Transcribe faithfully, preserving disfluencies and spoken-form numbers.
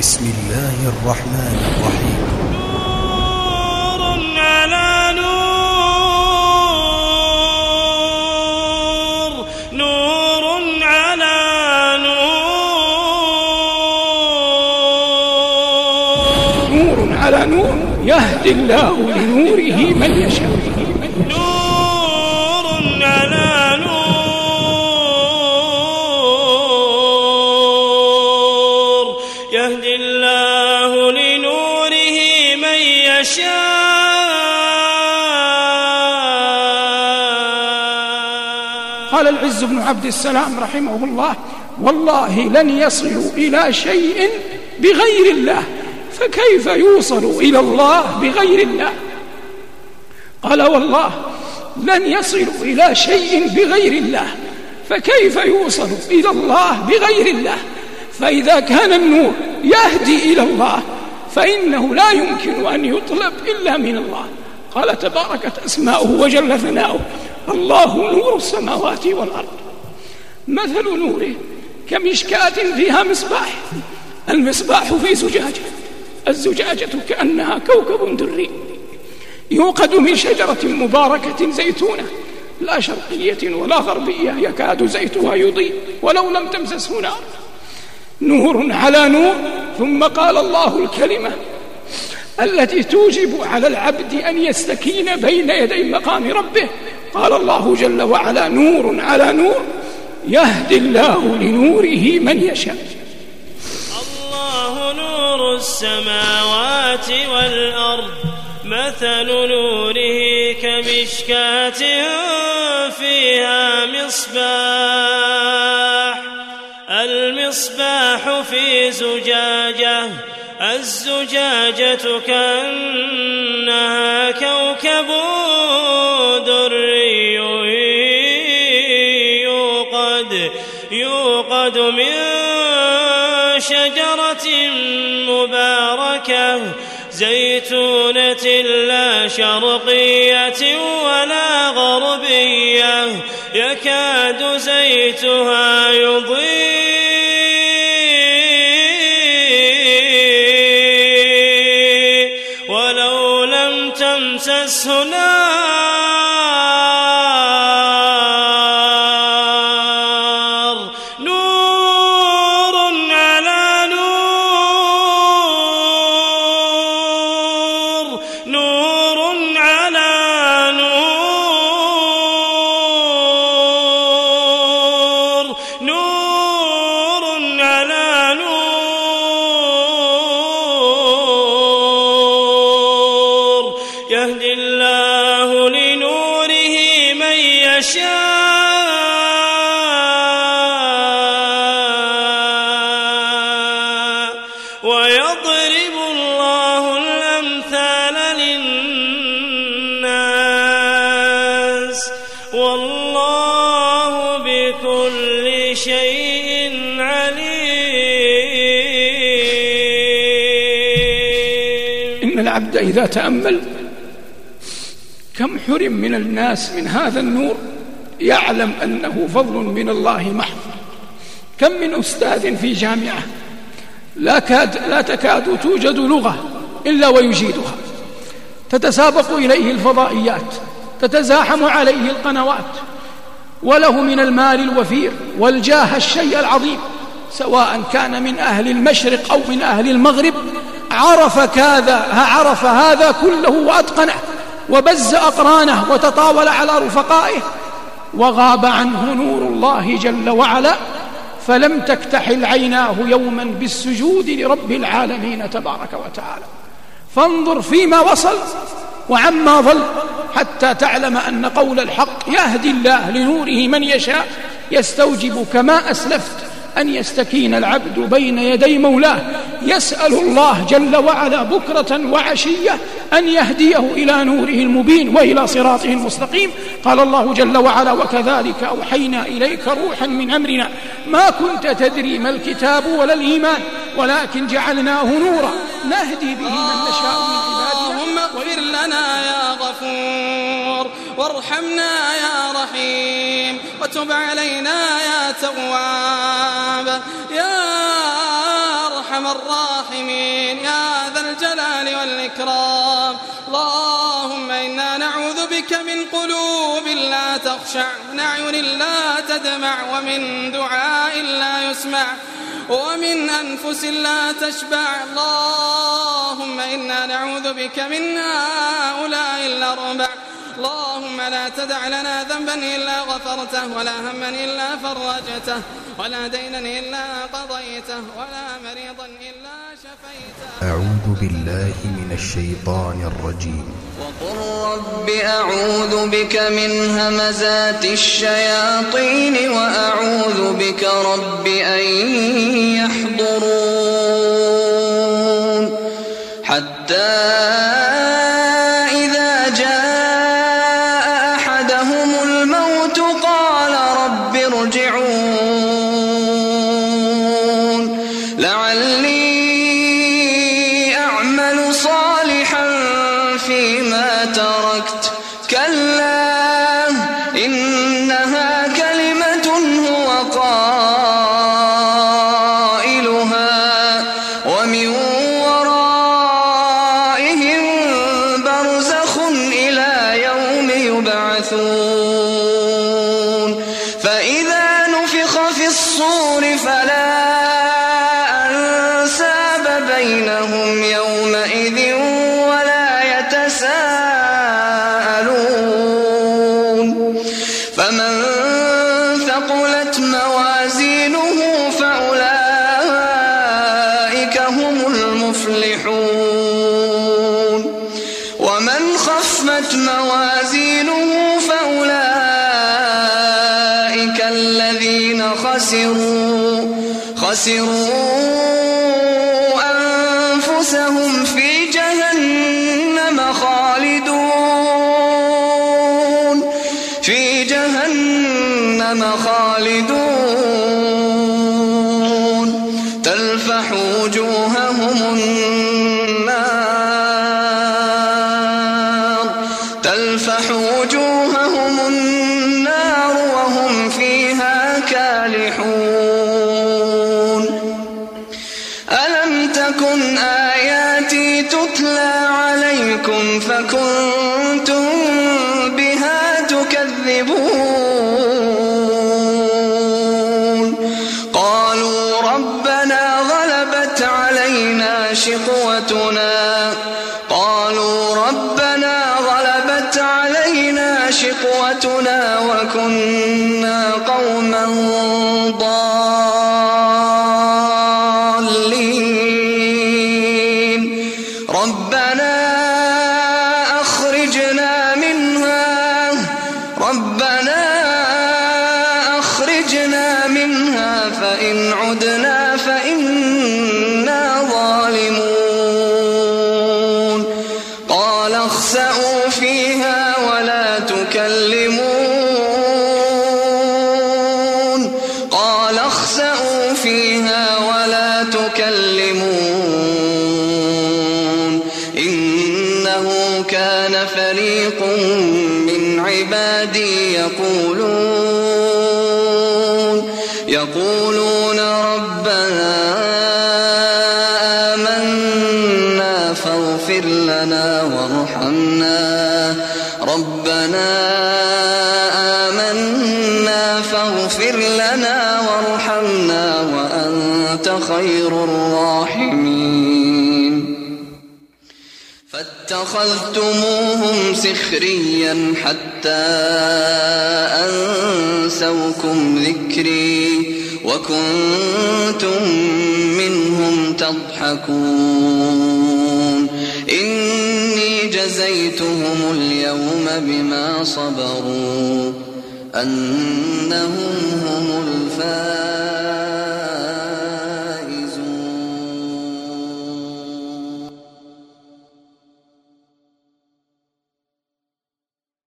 بسم الله الرحمن الرحيم. نور على نور، نور على نور، نور على نور يهدي الله لنوره من يشاء. نور على نور يهدي الله لنوره من يشاء. قال العز بن عبد السلام رحمه الله: والله لن يصلوا إلى شيء بغير الله، فكيف يوصل إلى الله بغير الله؟ قال: والله لن يصلوا إلى شيء بغير الله، فكيف يوصل إلى الله بغير الله؟ فإذا كان النور يهدي إلى الله فإنه لا يمكن أن يطلب إلا من الله. قال: تباركت أسماؤه وجل ثناؤه: الله نور السماوات والأرض، مثل نوره كمشكاة فيها مصباح، المصباح في زجاجة، الزجاجة كأنها كوكب دري يوقد من شجرة مباركة زيتونة لا شرقية ولا غربية يكاد زيتها يضيء ولو لم تمسسه نار، نور على نور. ثم قال الله الكلمة التي توجب على العبد أن يستكين بين يدي مقام ربه. قال الله جل وعلا: نور على نور يهدي الله لنوره من يشاء. الله نور السماوات والأرض، مثل نوره كمشكاة فيها مصباح، المصباح في زجاجة، الزجاجة كأنها كوكب دري يوقد يوقد من شجرة مباركة زيتونة لا شرقية ولا غربية يكاد زيتها يضيء ولو لم تمسسه نار، نور على نور، نور على نور، نور على نور يهدي الله لنوره من يشاء، ويضرب الله الأمثال للناس، والله بكل شيء عليم. إن العبد إذا تأمل كم حرم من الناس من هذا النور يعلم أنه فضل من الله محض. كم من أستاذ في جامعة لا, كاد لا تكاد توجد لغة إلا ويجيدها، تتسابق إليه الفضائيات، تتزاحم عليه القنوات، وله من المال الوفير والجاه الشيء العظيم، سواء كان من أهل المشرق أو من أهل المغرب، عرف كذا عرف هذا كله وأتقنه وبز أقرانه وتطاول على رفقائه، وغاب عنه نور الله جل وعلا، فلم تكتحل عيناه يوما بالسجود لرب العالمين تبارك وتعالى. فانظر فيما وصل وعما ظل حتى تعلم أن قول الحق يهدي الله لنوره من يشاء يستوجب كما أسلفت أن يستكين العبد بين يدي مولاه يسأل الله جل وعلا بكرة وعشية أن يهديه إلى نوره المبين وإلى صراطه المستقيم. قال الله جل وعلا: وكذلك أوحينا إليك روحا من أمرنا ما كنت تدري ما الكتاب ولا الإيمان ولكن جعلناه نورا نهدي به من نشاء من عبادنا. اللهم اغفر لنا يا غفور، وارحمنا يا رحيم، وتب علينا يا تواب يا أرحم أرحم الراحمين يا ذا الجلال والإكرام. اللهم إنا نعوذ بك من قلوب لا تخشع، من أعين لا تدمع، ومن دعاء لا يسمع، ومن أنفس لا تشبع. اللهم إنا نعوذ بك من هؤلاء الأربع. اللهم لا تدع لنا ذنبا إلا غفرته، ولا هما إلا فرجته، ولا دينا إلا قضيته، ولا مريضا إلا شفيته. أعوذ بالله من الشيطان الرجيم. وقل رب أعوذ بك من همزات الشياطين وأعوذ بك رب أن يحضرون. حتى موازينه فأولئك الذين خسروا خسروا أنفسهم في جهنم خالدون في جهنم خالدون تلفح وجوههم تلفح وجوههم النار وهم فيها كالحون. ألم تكن آياتي تتلى عليكم فكنتم بها تكذبون. قالوا ربنا غلبت علينا شقوتنا قالوا ربنا غلبت علينا شقوتنا وكنا قوما ضالين. ربنا أخرجنا منها ربنا أخرجنا منها فإن عدنا فإنا ظالمون. قال اخسئوا فيها ولا تكلمون قال اخسئوا فيها ولا تكلمون إنه كان فريق من عبادي يقولون يقولون ربنا آمنا فاغفر لنا وارحمنا ربنا آمنا فاغفر لنا وارحمنا وأنت خير الراحمين. فاتخذتموهم سخريا حتى أنسوكم ذكري وكنتم منهم تضحكون. إني جزيتهم اليوم بما صبروا أنهم